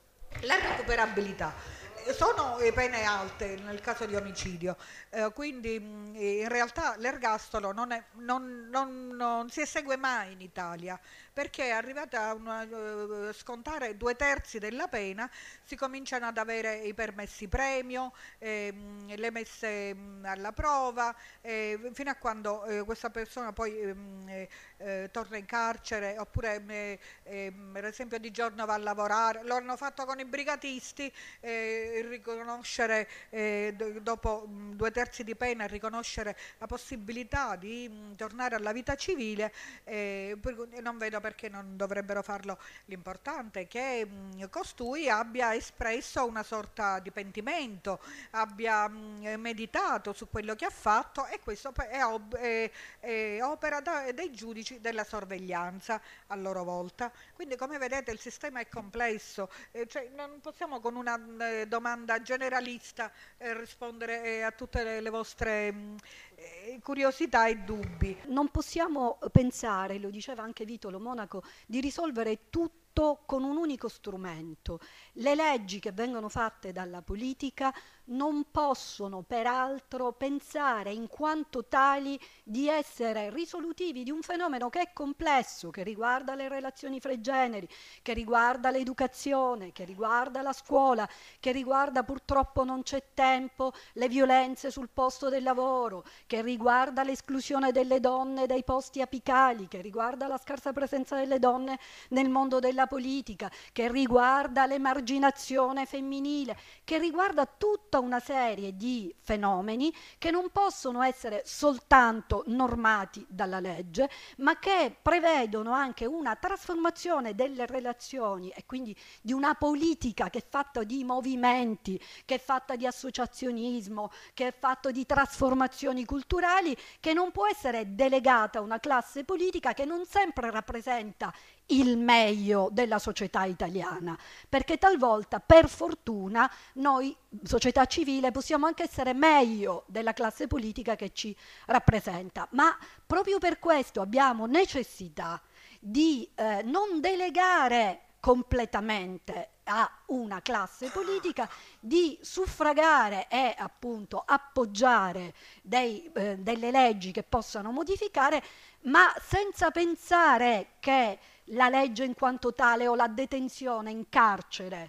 La recuperabilità. Sono pene alte nel caso di omicidio, eh, quindi mh, in realtà l'ergastolo non, è, non, non, non si esegue mai in Italia, perché è arrivata a una, uh, scontare due terzi della pena, si cominciano ad avere i permessi premio, eh, mh, le messe mh, alla prova, eh, fino a quando eh, questa persona poi eh, eh, torna in carcere, oppure eh, eh, per esempio di giorno va a lavorare. Lo hanno fatto con i brigatisti, eh, riconoscere eh, dopo mh, due terzi di pena, riconoscere la possibilità di mh, tornare alla vita civile, eh, per, non vedo perché non dovrebbero farlo. L'importante è che mh, costui abbia espresso una sorta di pentimento, abbia mh, meditato su quello che ha fatto, e questo è, è, è opera da, dei giudici della sorveglianza a loro volta. Quindi, come vedete, il sistema è complesso, eh, cioè non possiamo con una eh, domanda generalista eh, rispondere eh, a tutte le, le vostre mh, eh, curiosità e dubbi. Non possiamo pensare, lo diceva anche Vito Lo Monaco, di risolvere tutto con un unico strumento. Le leggi che vengono fatte dalla politica non possono peraltro pensare in quanto tali di essere risolutivi di un fenomeno che è complesso, che riguarda le relazioni fra i generi, che riguarda l'educazione, che riguarda la scuola, che riguarda, purtroppo non c'è tempo, le violenze sul posto del lavoro, che riguarda l'esclusione delle donne dai posti apicali, che riguarda la scarsa presenza delle donne nel mondo della politica, che riguarda l'emarginazione femminile, che riguarda tutta una serie di fenomeni che non possono essere soltanto normati dalla legge, ma che prevedono anche una trasformazione delle relazioni, e quindi di una politica che è fatta di movimenti, che è fatta di associazionismo, che è fatta di trasformazioni culturali, che non può essere delegata a una classe politica che non sempre rappresenta il meglio della società italiana, perché talvolta, per fortuna, noi, società civile, possiamo anche essere meglio della classe politica che ci rappresenta, ma proprio per questo abbiamo necessità di eh, non delegare completamente a una classe politica, di suffragare e appunto appoggiare dei, eh, delle leggi che possano modificare, ma senza pensare che la legge in quanto tale o la detenzione in carcere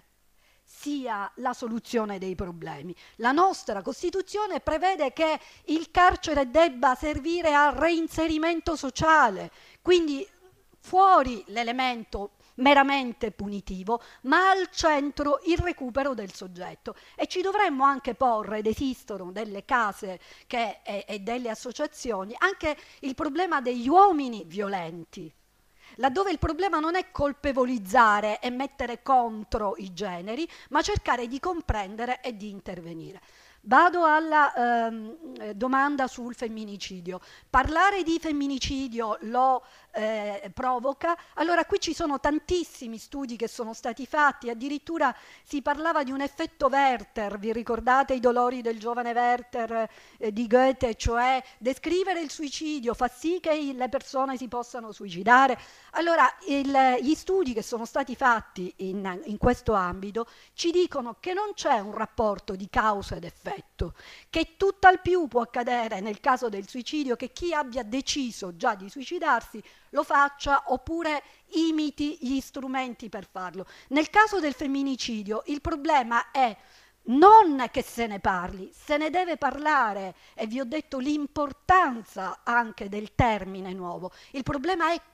sia la soluzione dei problemi. La nostra Costituzione prevede che il carcere debba servire al reinserimento sociale, quindi fuori l'elemento meramente punitivo, ma al centro il recupero del soggetto. E ci dovremmo anche porre, ed esistono delle case che, e, e delle associazioni, anche il problema degli uomini violenti, laddove il problema non è colpevolizzare e mettere contro i generi, ma cercare di comprendere e di intervenire. Vado alla ehm, domanda sul femminicidio. Parlare di femminicidio lo eh, provoca. Allora, qui ci sono tantissimi studi che sono stati fatti, addirittura si parlava di un effetto Werther. Vi ricordate i dolori del giovane Werther eh, di Goethe? Cioè, descrivere il suicidio fa sì che le persone si possano suicidare. Allora, il, gli studi che sono stati fatti in, in questo ambito ci dicono che non c'è un rapporto di causa ed effetto, che tutt'al più può accadere nel caso del suicidio che chi abbia deciso già di suicidarsi lo faccia oppure imiti gli strumenti per farlo. Nel caso del femminicidio il problema è non che se ne parli, se ne deve parlare, e vi ho detto l'importanza anche del termine nuovo. Il problema è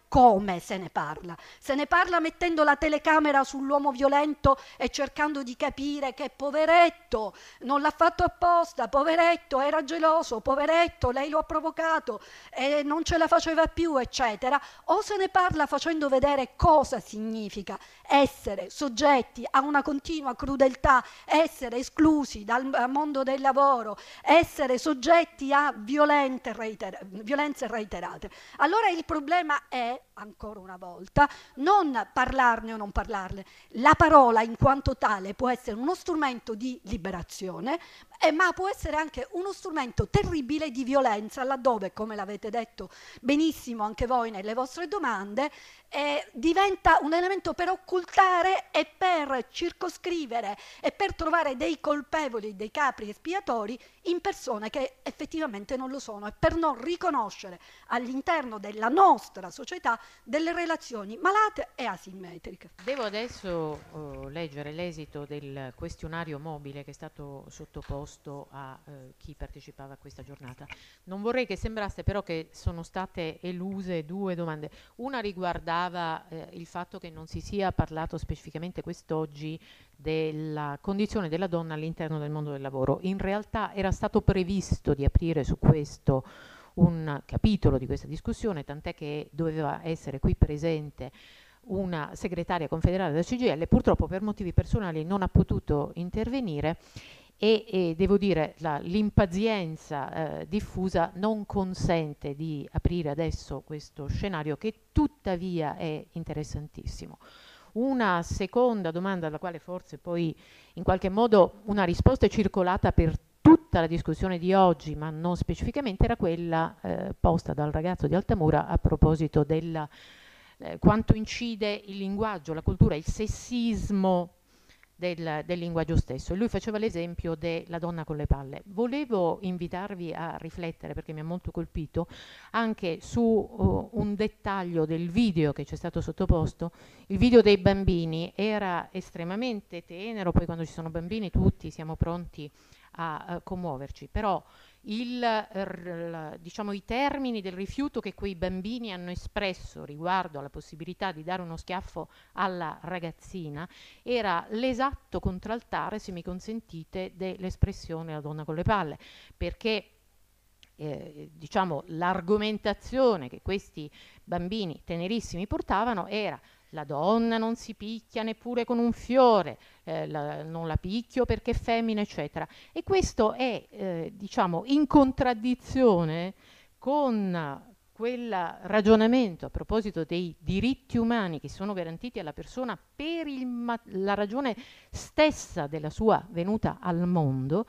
come se ne parla. Se ne parla mettendo la telecamera sull'uomo violento e cercando di capire che poveretto, non l'ha fatto apposta, poveretto, era geloso, poveretto, lei lo ha provocato e non ce la faceva più, eccetera. O se ne parla facendo vedere cosa significa essere soggetti a una continua crudeltà, essere esclusi dal mondo del lavoro, essere soggetti a violenze reiter- violenze reiterate. Allora il problema è, ancora una volta, non parlarne o non parlarne. La parola in quanto tale può essere uno strumento di liberazione, eh, ma può essere anche uno strumento terribile di violenza, laddove, come l'avete detto benissimo anche voi nelle vostre domande, eh, diventa un elemento per occultare e per circoscrivere e per trovare dei colpevoli, dei capri espiatori in persone che effettivamente non lo sono, e per non riconoscere all'interno della nostra società delle relazioni malate e asimmetriche. Devo adesso uh, leggere l'esito del questionario mobile che è stato sottoposto a uh, chi partecipava a questa giornata. Non vorrei che sembrasse però che sono state eluse due domande. Una riguardava eh, il fatto che non si sia parlato specificamente quest'oggi della condizione della donna all'interno del mondo del lavoro. In realtà era stato previsto di aprire su questo un capitolo di questa discussione, tant'è che doveva essere qui presente una segretaria confederale della C G I L, purtroppo per motivi personali non ha potuto intervenire e, e devo dire la, l'impazienza eh, diffusa non consente di aprire adesso questo scenario, che tuttavia è interessantissimo. Una seconda domanda alla quale forse poi in qualche modo una risposta è circolata per tutta la discussione di oggi, ma non specificamente, era quella eh, posta dal ragazzo di Altamura a proposito del eh, quanto incide il linguaggio, la cultura, il sessismo del, del linguaggio stesso. E lui faceva l'esempio della donna con le palle. Volevo invitarvi a riflettere, perché mi ha molto colpito, anche su uh, un dettaglio del video che ci è stato sottoposto. Il video dei bambini era estremamente tenero, poi quando ci sono bambini tutti siamo pronti a uh, commuoverci, però il, r, diciamo, i termini del rifiuto che quei bambini hanno espresso riguardo alla possibilità di dare uno schiaffo alla ragazzina era l'esatto contraltare, se mi consentite, dell'espressione la donna con le palle, perché eh, diciamo l'argomentazione che questi bambini tenerissimi portavano era: la donna non si picchia neppure con un fiore, eh, la, non la picchio perché è femmina, eccetera. E questo è, eh, diciamo, in contraddizione con quel ragionamento a proposito dei diritti umani che sono garantiti alla persona per il ma- la ragione stessa della sua venuta al mondo.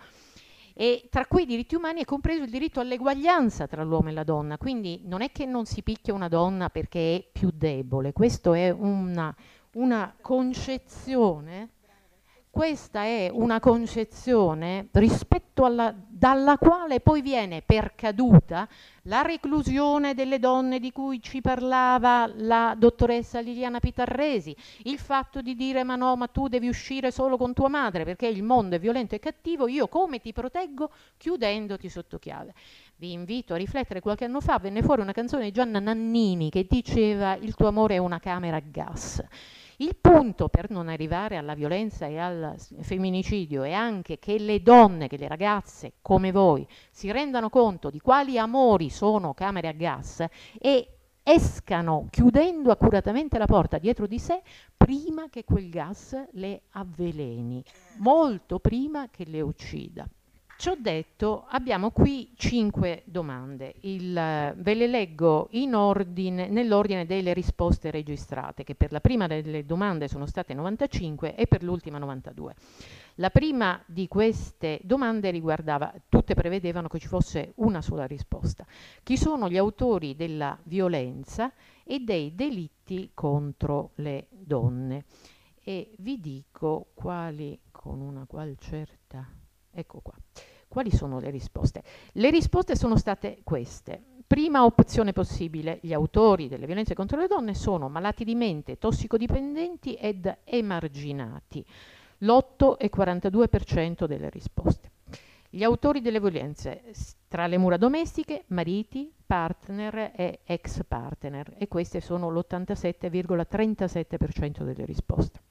E tra quei diritti umani è compreso il diritto all'eguaglianza tra l'uomo e la donna, quindi non è che non si picchia una donna perché è più debole, questo è una, una concezione, questa è una concezione rispetto alla, dalla quale poi viene per caduta la reclusione delle donne di cui ci parlava la dottoressa Liliana Pitarresi, il fatto di dire ma no, ma tu devi uscire solo con tua madre perché il mondo è violento e cattivo, io come ti proteggo? Chiudendoti sotto chiave. Vi invito a riflettere, qualche anno fa venne fuori una canzone di Gianna Nannini che diceva il tuo amore è una camera a gas. Il punto per non arrivare alla violenza e al femminicidio è anche che le donne, che le ragazze come voi si rendano conto di quali amori sono camere a gas e escano chiudendo accuratamente la porta dietro di sé prima che quel gas le avveleni, molto prima che le uccida. Ciò detto, abbiamo qui cinque domande. Il, ve le leggo in ordine, nell'ordine delle risposte registrate, che per la prima delle domande sono state novantacinque e per l'ultima novantadue. La prima di queste domande riguardava, tutte prevedevano che ci fosse una sola risposta. Chi sono gli autori della violenza e dei delitti contro le donne? E vi dico quali, con una qual certa... Ecco qua. Quali sono le risposte? Le risposte sono state queste. Prima opzione possibile, gli autori delle violenze contro le donne sono malati di mente, tossicodipendenti ed emarginati. L'otto e quarantadue per cento delle risposte. Gli autori delle violenze s- tra le mura domestiche, mariti, partner e ex partner, e queste sono l'ottantasette virgola trentasette per cento delle risposte.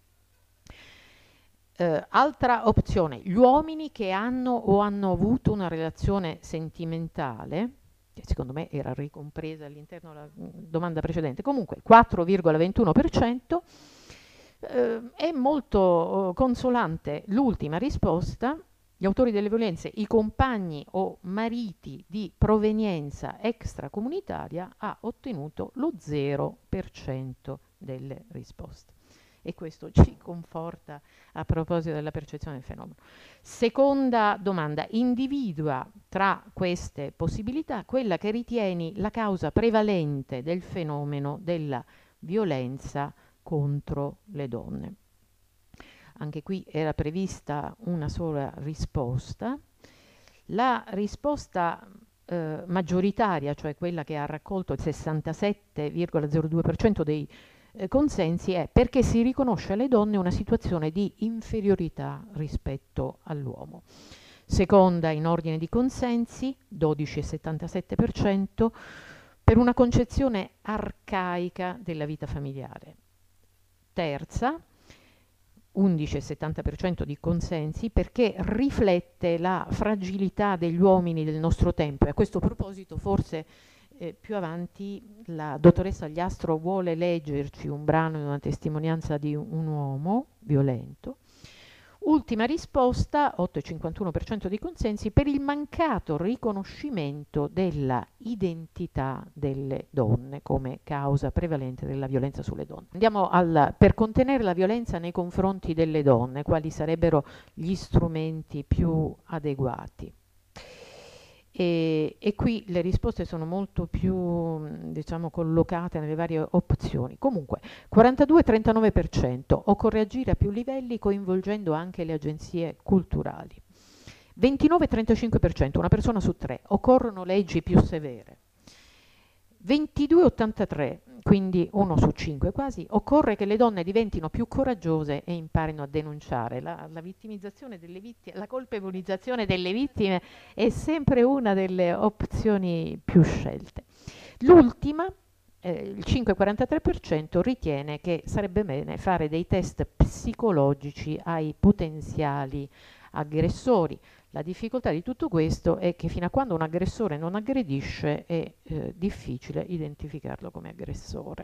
Eh, altra opzione, gli uomini che hanno o hanno avuto una relazione sentimentale, che secondo me era ricompresa all'interno della mm, domanda precedente, comunque quattro virgola ventuno per cento. Eh, è molto eh, consolante l'ultima risposta. Gli autori delle violenze, i compagni o mariti di provenienza extracomunitaria, ha ottenuto lo zero per cento delle risposte. E questo ci conforta a proposito della percezione del fenomeno. Seconda domanda, individua tra queste possibilità quella che ritieni la causa prevalente del fenomeno della violenza contro le donne. Anche qui era prevista una sola risposta. La risposta eh, maggioritaria, cioè quella che ha raccolto il sessantasette virgola zero due per cento dei eh, consensi, è perché si riconosce alle donne una situazione di inferiorità rispetto all'uomo. Seconda in ordine di consensi, dodici virgola settantasette per cento, per una concezione arcaica della vita familiare. Terza, undici virgola settanta per cento di consensi, perché riflette la fragilità degli uomini del nostro tempo. E a questo proposito forse eh, più avanti la dottoressa Agliastro vuole leggerci un brano in una testimonianza di un, un uomo violento. Ultima risposta, otto virgola cinquantuno per cento di consensi, per il mancato riconoscimento della identità delle donne come causa prevalente della violenza sulle donne. Andiamo al, per contenere la violenza nei confronti delle donne, quali sarebbero gli strumenti più adeguati? E, e qui le risposte sono molto più, diciamo, collocate nelle varie opzioni. Comunque, quarantadue virgola trentanove per cento, occorre agire a più livelli coinvolgendo anche le agenzie culturali. ventinove virgola trentacinque per cento, una persona su tre, occorrono leggi più severe. ventidue virgola ottantatré per cento, quindi uno su cinque quasi, occorre che le donne diventino più coraggiose e imparino a denunciare. La, la vittimizzazione delle vittime, la colpevolizzazione delle vittime è sempre una delle opzioni più scelte. L'ultima, eh, il cinque virgola quarantatré per cento, ritiene che sarebbe bene fare dei test psicologici ai potenziali aggressori. La difficoltà di tutto questo è che fino a quando un aggressore non aggredisce è eh, difficile identificarlo come aggressore.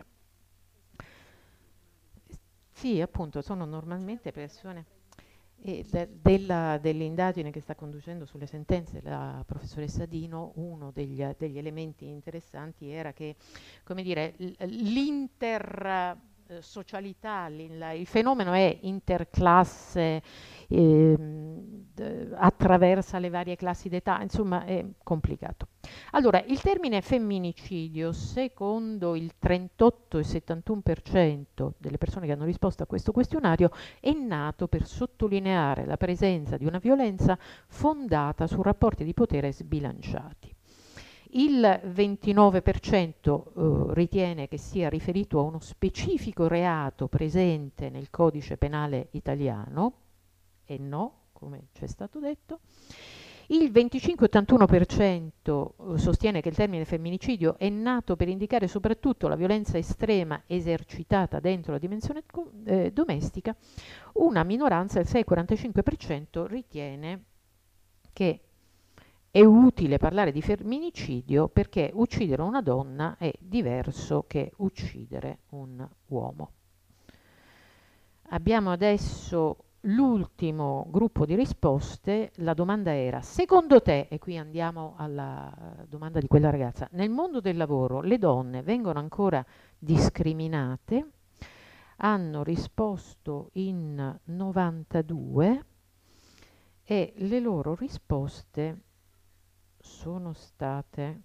Sì, appunto, sono normalmente persone... E de, della, dell'indagine che sta conducendo sulle sentenze la professoressa Dino, uno degli, degli elementi interessanti era che, come dire, l'inter... socialità, il fenomeno è interclasse, ehm, attraversa le varie classi d'età, insomma è complicato. Allora, il termine femminicidio, secondo il trentotto virgola settantuno per cento delle persone che hanno risposto a questo questionario, è nato per sottolineare la presenza di una violenza fondata su rapporti di potere sbilanciati. Il ventinove per cento eh, ritiene che sia riferito a uno specifico reato presente nel codice penale italiano, e no, come ci è stato detto. Il venticinque virgola ottantuno per cento eh, sostiene che il termine femminicidio è nato per indicare soprattutto la violenza estrema esercitata dentro la dimensione eh, domestica. Una minoranza, il sei virgola quarantacinque per cento, ritiene che è utile parlare di femminicidio perché uccidere una donna è diverso che uccidere un uomo. Abbiamo adesso l'ultimo gruppo di risposte. La domanda era: secondo te, e qui andiamo alla domanda di quella ragazza, nel mondo del lavoro le donne vengono ancora discriminate? Hanno risposto in novantadue e le loro risposte sono state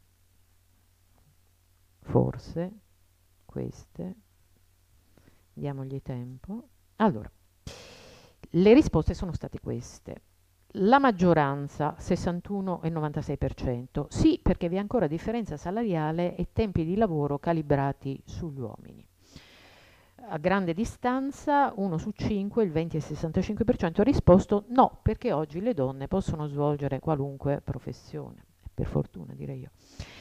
forse queste. Diamogli tempo. Allora, le risposte sono state queste. La maggioranza, sessantuno e novantasei per cento, sì, perché vi è ancora differenza salariale e tempi di lavoro calibrati sugli uomini. a grande distanza uno su cinque, il venti e il sessantacinque per cento, ha risposto no, perché oggi le donne possono svolgere qualunque professione, per fortuna direi io.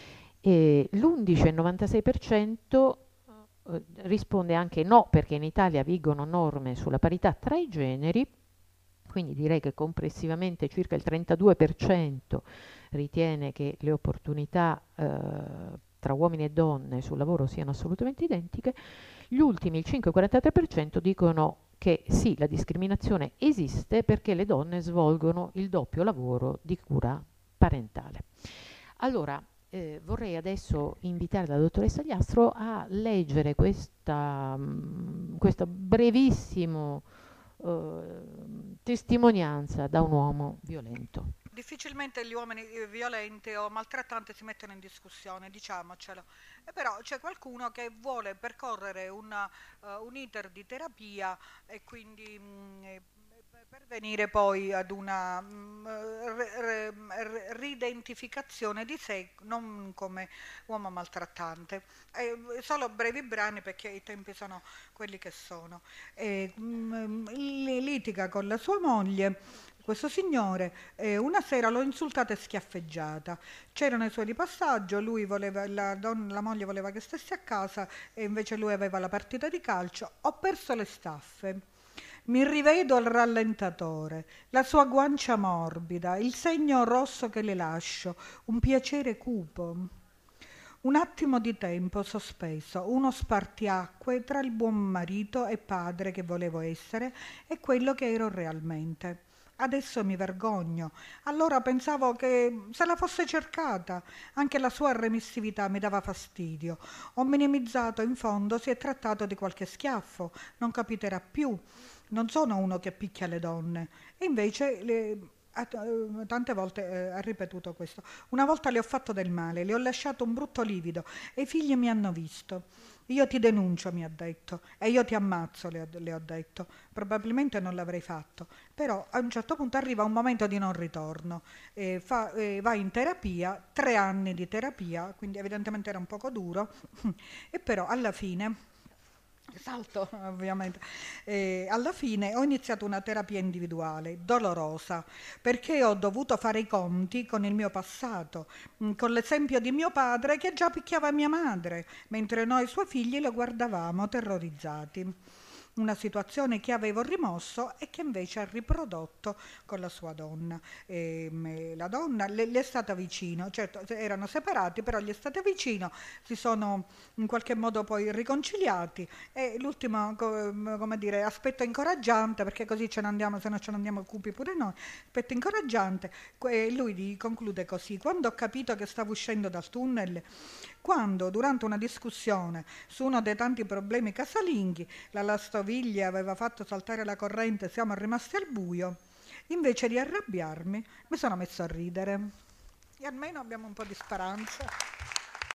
E l'undici e il novantasei per cento eh, risponde anche no, perché in Italia vigono norme sulla parità tra i generi, quindi direi che complessivamente circa il trentadue per cento ritiene che le opportunità eh, tra uomini e donne sul lavoro siano assolutamente identiche. Gli ultimi, il cinque virgola quarantatré per cento, dicono che sì, la discriminazione esiste perché le donne svolgono il doppio lavoro di cura parentale. Allora, eh, vorrei adesso invitare la dottoressa Gliastro a leggere questa, mh, questa brevissimo eh, testimonianza da un uomo violento. Difficilmente gli uomini violenti o maltrattanti si mettono in discussione, diciamocelo. E però c'è qualcuno che vuole percorrere una, uh, un iter di terapia e quindi mh, per venire poi ad una mh, re, re, ridentificazione di sé non come uomo maltrattante. E solo brevi brani perché i tempi sono quelli che sono. E, mh, litiga con la sua moglie. Questo signore eh, una sera l'ho insultata e schiaffeggiata, c'erano i suoi di passaggio, lui voleva, la, donna, la moglie voleva che stessi a casa e invece lui aveva la partita di calcio. Ho perso le staffe, mi rivedo al rallentatore, la sua guancia morbida, il segno rosso che le lascio, un piacere cupo. Un attimo di tempo sospeso, uno spartiacque tra il buon marito e padre che volevo essere e quello che ero realmente. Adesso mi vergogno. Allora pensavo che se la fosse cercata. Anche la sua remissività mi dava fastidio. Ho minimizzato, in fondo si è trattato di qualche schiaffo. Non capiterà più. Non sono uno che picchia le donne. E invece le, tante volte eh, ha ripetuto questo. Una volta le ho fatto del male, le ho lasciato un brutto livido e i figli mi hanno visto. Io ti denuncio, mi ha detto, e io ti ammazzo, le ho, le ho detto. Probabilmente non l'avrei fatto, però a un certo punto arriva un momento di non ritorno. Eh, fa, eh, va in terapia, tre anni di terapia, quindi evidentemente era un poco duro, e però alla fine... Salto ovviamente. Eh, alla fine ho iniziato una terapia individuale, dolorosa, perché ho dovuto fare i conti con il mio passato, mh, con l'esempio di mio padre che già picchiava mia madre, mentre noi suoi figli lo guardavamo terrorizzati. Una situazione che avevo rimosso e che invece ha riprodotto con la sua donna. E, la donna le, le è stata vicino, certo erano separati, però gli è stata vicino, si sono in qualche modo poi riconciliati e l'ultimo come dire, aspetto incoraggiante, perché così ce ne andiamo, se no ce ne andiamo cupi pure noi, aspetto incoraggiante, lui conclude così: quando ho capito che stavo uscendo dal tunnel, quando durante una discussione su uno dei tanti problemi casalinghi la lavastoviglie aveva fatto saltare la corrente, siamo rimasti al buio, invece di arrabbiarmi mi sono messo a ridere e almeno abbiamo un po' di speranza.